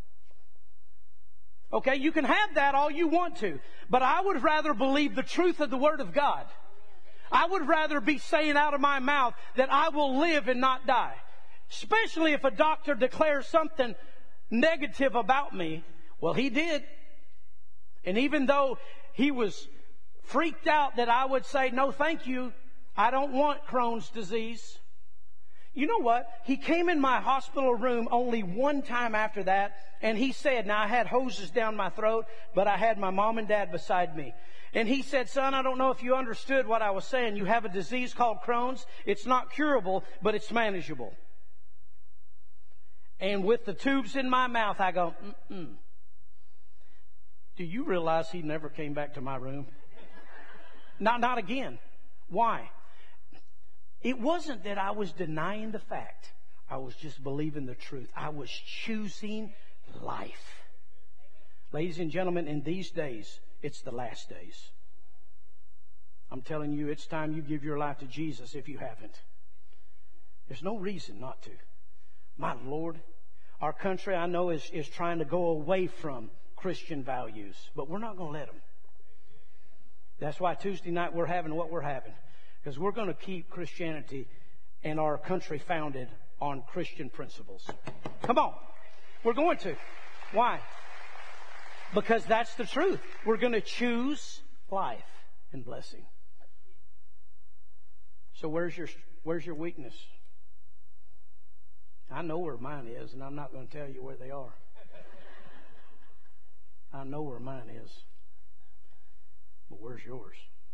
Okay, you can have that all you want to. But I would rather believe the truth of the Word of God. I would rather be saying out of my mouth that I will live and not die. Especially if a doctor declares something negative about me. Well, he did. And even though he was freaked out that I would say, no, thank you, I don't want Crohn's disease. You know what? He came in my hospital room only one time after that, and he said, now I had hoses down my throat, but I had my mom and dad beside me. And he said, son, I don't know if you understood what I was saying. You have a disease called Crohn's. It's not curable, but it's manageable. And with the tubes in my mouth, I go, mm-mm. Do you realize he never came back to my room? Not, not again. Why? It wasn't that I was denying the fact. I was just believing the truth. I was choosing life. Ladies and gentlemen, in these days, it's the last days. I'm telling you, it's time you give your life to Jesus if you haven't. There's no reason not to. My Lord, our country, I know, is, is trying to go away from Christian values, but we're not going to let them. That's why Tuesday night we're having what we're having, because we're going to keep Christianity and our country founded on Christian principles. Come on. We're going to. Why? Because that's the truth. We're going to choose life and blessing. So where's your where's your weakness? I know where mine is, and I'm not going to tell you where they are. I know where mine is. But where's yours?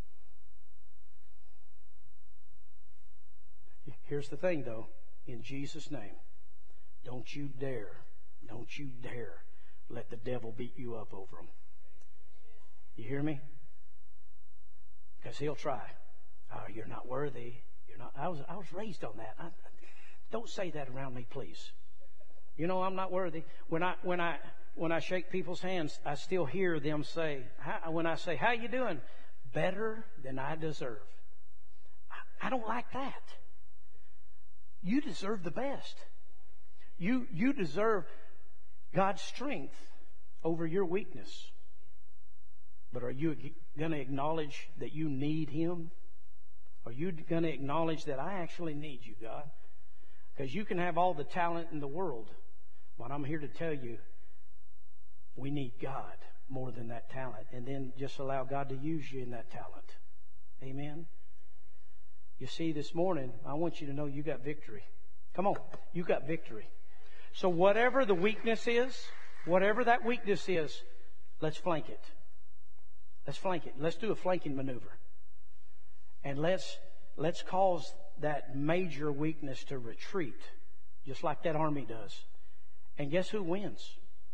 Here's the thing, though. In Jesus' name, don't you dare, don't you dare let the devil beat you up over them. You hear me? Because he'll try. Oh, you're not worthy. You're not. I was I was raised on that. I, don't say that around me, please. You know I'm not worthy. When I when I when I shake people's hands, I still hear them say, how, when I say, "How you doing?" Better than I deserve. I, I don't like that. You deserve the best. You you deserve God's strength over your weakness. But are you going to acknowledge that you need Him? Are you going to acknowledge that I actually need you, God? Because you can have all the talent in the world, but I'm here to tell you, we need God more than that talent. And then just allow God to use you in that talent. Amen? You see, this morning, I want you to know you got victory. Come on, you got victory. So whatever the weakness is, whatever that weakness is, let's flank it. Let's flank it. Let's do a flanking maneuver. And let's let's cause that major weakness to retreat, just like that army does. And guess who wins?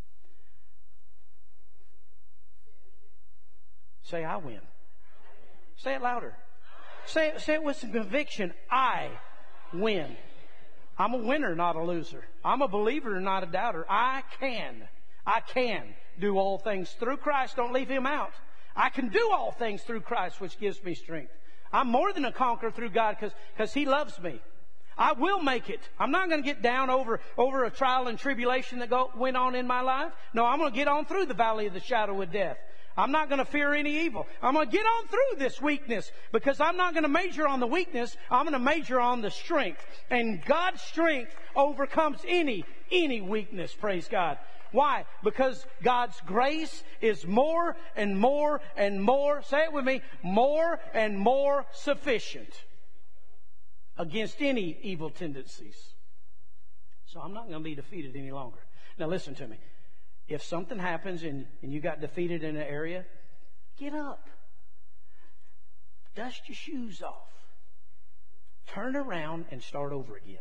Say, I win. Say it louder. Say it, say it with some conviction. I win. I'm a winner, not a loser. I'm a believer, not a doubter. I can. I can do all things through Christ. Don't leave Him out. I can do all things through Christ, which gives me strength. I'm more than a conqueror through God because because He loves me. I will make it. I'm not going to get down over, over a trial and tribulation that go, went on in my life. No, I'm going to get on through the valley of the shadow of death. I'm not going to fear any evil. I'm going to get on through this weakness because I'm not going to major on the weakness. I'm going to major on the strength. And God's strength overcomes any, any weakness, praise God. Why? Because God's grace is more and more and more, say it with me, more and more sufficient against any evil tendencies. So I'm not going to be defeated any longer. Now listen to me. If something happens and, and you got defeated in an area, get up. Dust your shoes off. Turn around and start over again.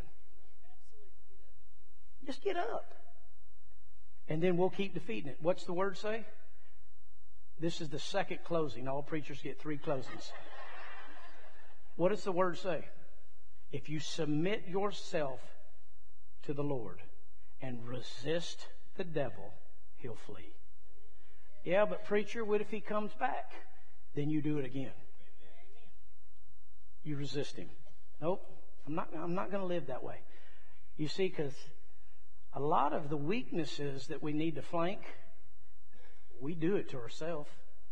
Just get up. And then we'll keep defeating it. What's the word say? This is the second closing. All preachers get three closings. What does the word say? If you submit yourself to the Lord and resist the devil, he'll flee. Yeah, but preacher, what if he comes back? Then you do it again. You resist him. Nope, I'm not, I'm not going to live that way. You see, because a lot of the weaknesses that we need to flank, we do it to ourselves.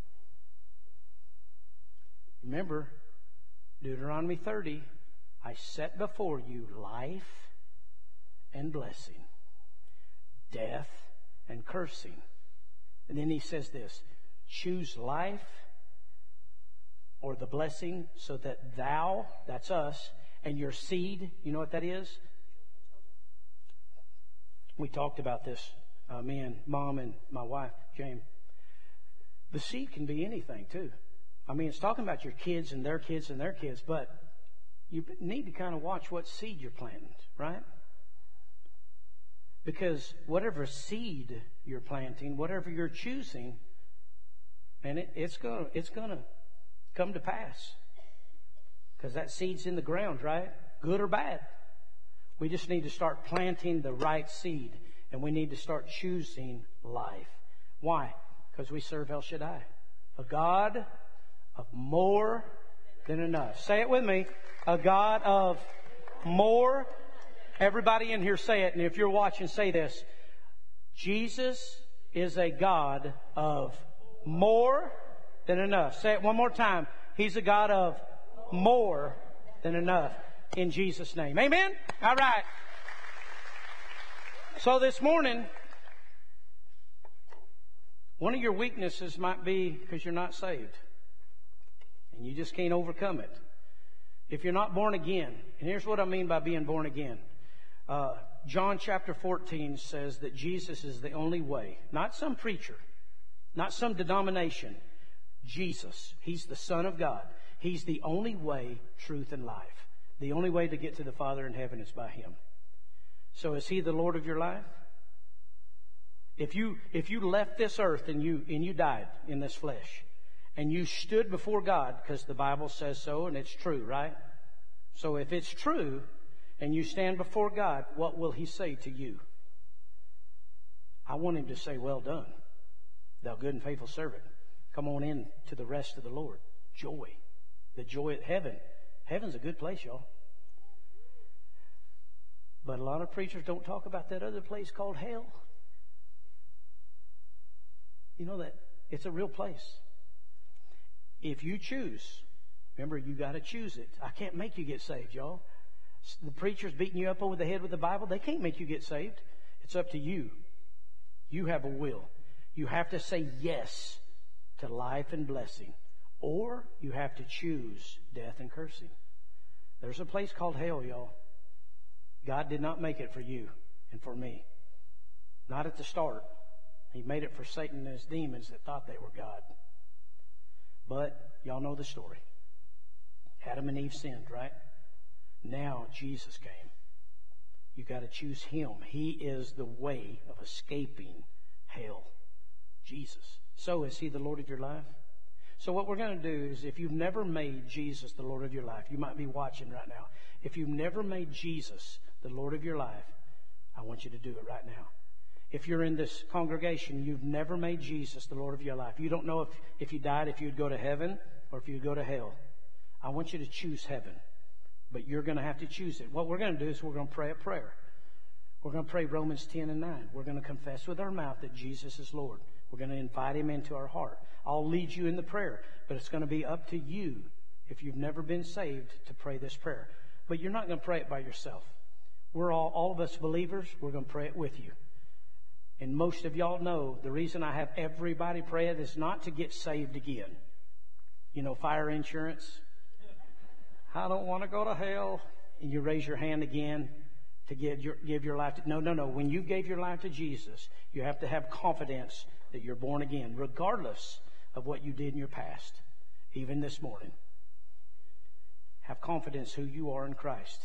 Remember, Deuteronomy thirty, I set before you life and blessing, death and cursing. And then he says this, choose life or the blessing so that thou, that's us, and your seed, you know what that is? We talked about this, uh, me and Mom and my wife, James. The seed can be anything, too. I mean, it's talking about your kids and their kids and their kids, but you need to kind of watch what seed you're planting, right? Because whatever seed you're planting, whatever you're choosing, And it, it's going to it's gonna come to pass. Because that seed's in the ground, right? Good or bad. We just need to start planting the right seed. And we need to start choosing life. Why? Because we serve El Shaddai. A God of more than enough. Say it with me. A God of more. Everybody in here say it. And if you're watching, say this. Jesus is a God of more than enough. Say it one more time. He's a God of more than enough. In Jesus' name. Amen? All right. So this morning, one of your weaknesses might be because you're not saved. And you just can't overcome it. If you're not born again, and here's what I mean by being born again. Uh, John chapter fourteen says that Jesus is the only way. Not some preacher. Not some denomination. Jesus. He's the Son of God. He's the only way, truth, and life. The only way to get to the Father in heaven is by Him. So is He the Lord of your life? If you if you left this earth and you and you died in this flesh, and you stood before God, because the Bible says so, and it's true, right? So if it's true, and you stand before God, what will He say to you? I want Him to say, well done, thou good and faithful servant. Come on in to the rest of the Lord. Joy. The joy of heaven. Heaven's a good place, y'all. But a lot of preachers don't talk about that other place called hell. You know that it's a real place. If you choose, remember, you got to choose it. I can't make you get saved, y'all. The preachers beating you up over the head with the Bible, they can't make you get saved. It's up to you. You have a will. You have to say yes to life and blessing, or you have to choose death and cursing. There's a place called hell, y'all. God did not make it for you and for me. Not at the start. He made it for Satan and his demons that thought they were God. But y'all know the story. Adam and Eve sinned, right? Now Jesus came. You got to choose Him. He is the way of escaping hell. Jesus. So is He the Lord of your life? So what we're going to do is, if you've never made Jesus the Lord of your life, you might be watching right now. If you've never made Jesus the Lord of your life, I want you to do it right now. If you're in this congregation, you've never made Jesus the Lord of your life. You don't know if, if you died, if you'd go to heaven or if you'd go to hell. I want you to choose heaven. But you're going to have to choose it. What we're going to do is we're going to pray a prayer. We're going to pray Romans ten and nine. We're going to confess with our mouth that Jesus is Lord. We're going to invite Him into our heart. I'll lead you in the prayer, but it's going to be up to you, if you've never been saved, to pray this prayer. But you're not going to pray it by yourself. We're all, all of us believers, we're going to pray it with you. And most of y'all know the reason I have everybody pray it is not to get saved again. You know, fire insurance. I don't want to go to hell. And you raise your hand again to give your, give your life to... No, no, no. When you gave your life to Jesus, you have to have confidence that you're born again, regardless of what you did in your past, even this morning. Have confidence who you are in Christ.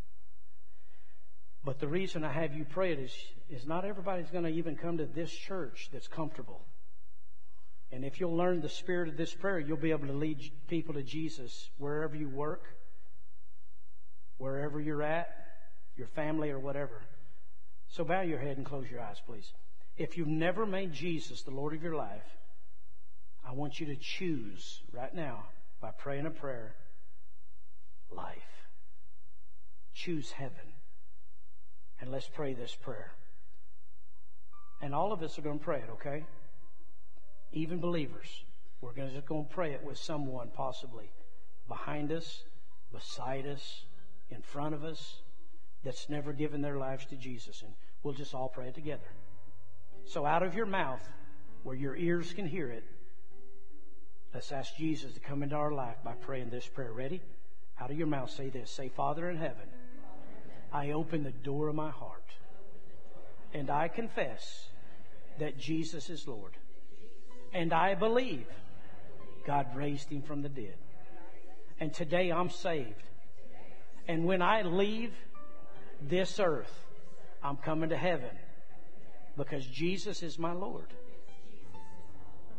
But the reason I have you pray it is, is not everybody's going to even come to this church that's comfortable. And if you'll learn the spirit of this prayer, you'll be able to lead people to Jesus wherever you work, wherever you're at, your family or whatever. So bow your head and close your eyes, please. If you've never made Jesus the Lord of your life, I want you to choose right now, by praying a prayer, life. Choose heaven. And let's pray this prayer. And all of us are going to pray it, okay? Even believers. We're going to just going to pray it with someone possibly behind us, beside us, in front of us, that's never given their lives to Jesus. And we'll just all pray it together. So out of your mouth, where your ears can hear it, let's ask Jesus to come into our life by praying this prayer. Ready? Out of your mouth, say this. Say, Father in heaven, I open the door of my heart, and I confess that Jesus is Lord. And I believe God raised Him from the dead. And today I'm saved. And when I leave this earth, I'm coming to heaven because Jesus is my Lord.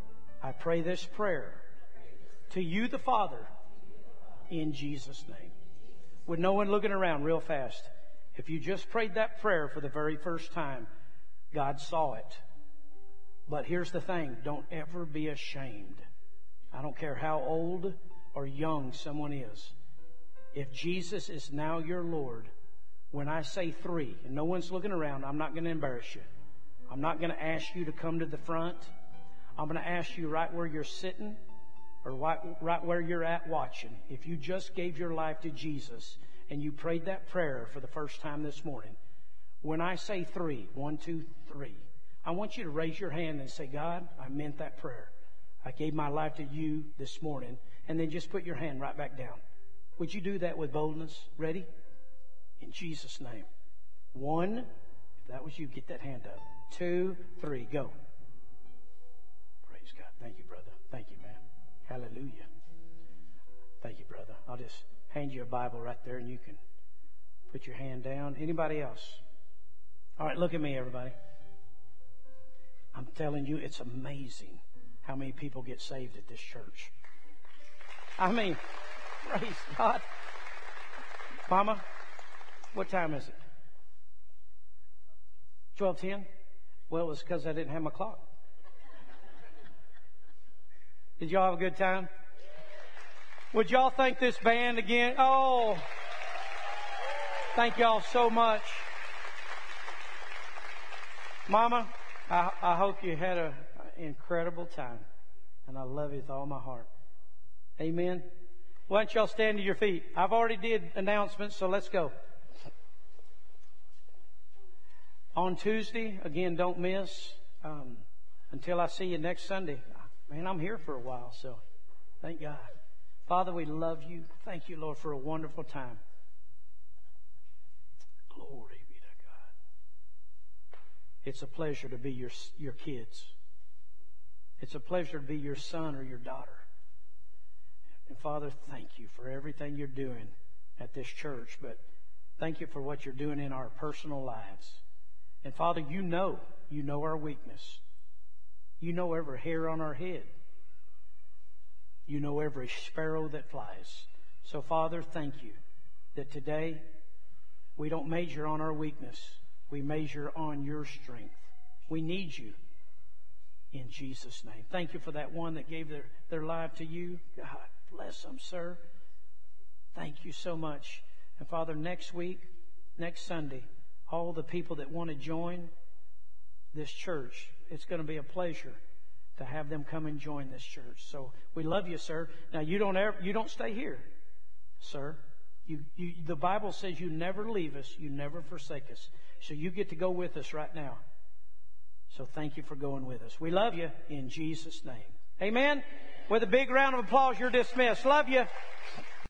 I pray this prayer to you, the Father, in Jesus' name. With no one looking around real fast, if you just prayed that prayer for the very first time, God saw it. But here's the thing, don't ever be ashamed. I don't care how old or young someone is. If Jesus is now your Lord, when I say three, and no one's looking around, I'm not going to embarrass you. I'm not going to ask you to come to the front. I'm going to ask you right where you're sitting or right, right where you're at watching. If you just gave your life to Jesus and you prayed that prayer for the first time this morning, when I say three, one, two, three, I want you to raise your hand and say, God, I meant that prayer. I gave my life to you this morning. And then just put your hand right back down. Would you do that with boldness? Ready? In Jesus' name. One, if that was you, get that hand up. Two, three, go. Praise God. Thank you, brother. Thank you, man. Hallelujah. Thank you, brother. I'll just hand you a Bible right there and you can put your hand down. Anybody else? All right, look at me, everybody. I'm telling you, it's amazing how many people get saved at this church. I mean, praise God. Mama, what time is it? twelve ten? Well, it was because I didn't have my clock. Did y'all have a good time? Would y'all thank this band again? Oh, thank y'all so much. Mama, I, I hope you had an incredible time. And I love you with all my heart. Amen. Why don't y'all stand to your feet? I've already did announcements, so let's go. On Tuesday, again, don't miss. Um, until I see you next Sunday. Man, I'm here for a while, so thank God. Father, we love you. Thank you, Lord, for a wonderful time. Glory be to God. It's a pleasure to be your, your kids. It's a pleasure to be your son or your daughter. And Father, thank you for everything you're doing at this church, but thank you for what you're doing in our personal lives. And Father, you know, you know our weakness. You know every hair on our head. You know every sparrow that flies. So Father, thank you that today we don't measure on our weakness. We measure on your strength. We need you in Jesus' name. Thank you for that one that gave their, their life to you. God bless them, sir. Thank you so much. And Father, next week, next Sunday, all the people that want to join this church, it's going to be a pleasure to have them come and join this church. So we love you, sir. Now you don't ever, you don't stay here, sir. You, you, the Bible says you never leave us, you never forsake us. So you get to go with us right now. So thank you for going with us. We love you in Jesus' name. Amen. With a big round of applause, you're dismissed. Love you.